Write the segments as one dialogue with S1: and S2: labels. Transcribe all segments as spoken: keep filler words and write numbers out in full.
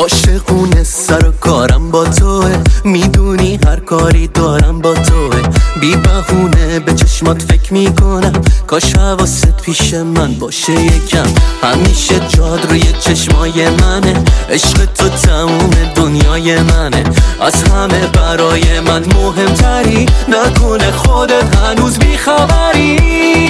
S1: عاشقونه سر و کارم با توه، میدونی هر کاری دارم با توه. بی بهونه به چشمات فکر میکنم، کاش حواست پیش من باشه یکم. همیشه جاد روی چشمای منه، عشق تو تموم دنیای منه. از همه برای من مهمتری، نکنه خودت هنوز بیخبری.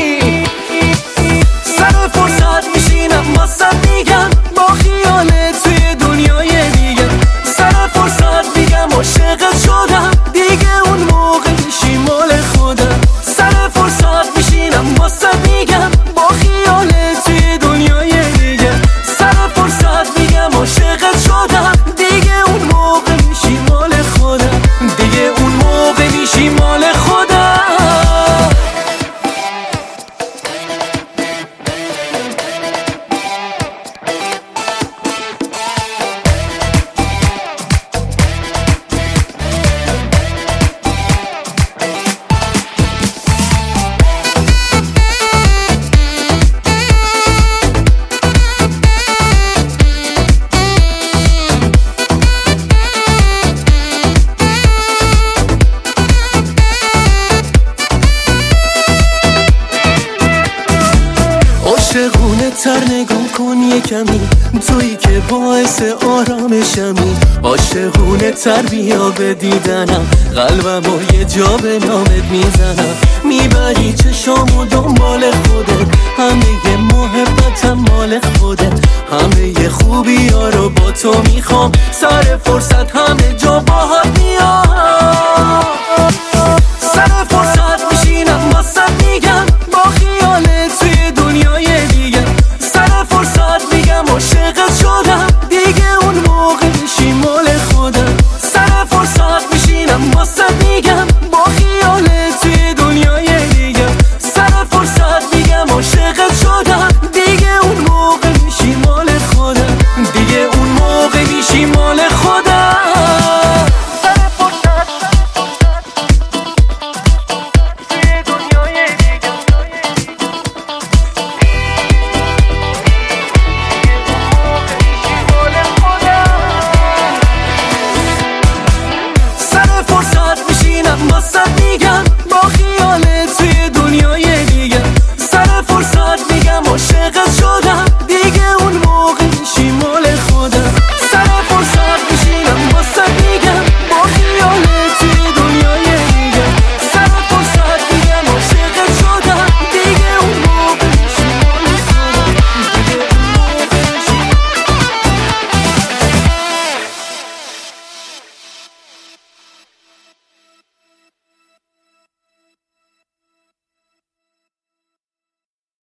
S1: سر فرصت میشینم واسه میگم با خیالت توی دنیای دیگه. سر فرصت میگم عاشقت شدم، دیگه اون موقع میشی مال خودم. سر فرصت میشینم واسه میگم با خیالت توی دنیای دیگه. سر فرصت میگم عاشقت شدم، دیگه اون موقع میشی مال خودم. دیگه اون موقع میشی مال خودم. عاشقونه تر نگاه کن یه کمی، تویی که باعث آرامشمی. عاشقونه تر بیا به دیدنم، قلبم و یه جا به نامت میزنم. میبری چشامو دنبال خودت، همه محبتم مال خودت. همه خوبی ها رو با تو میخوام، سر فرصت همه جا باهات میام.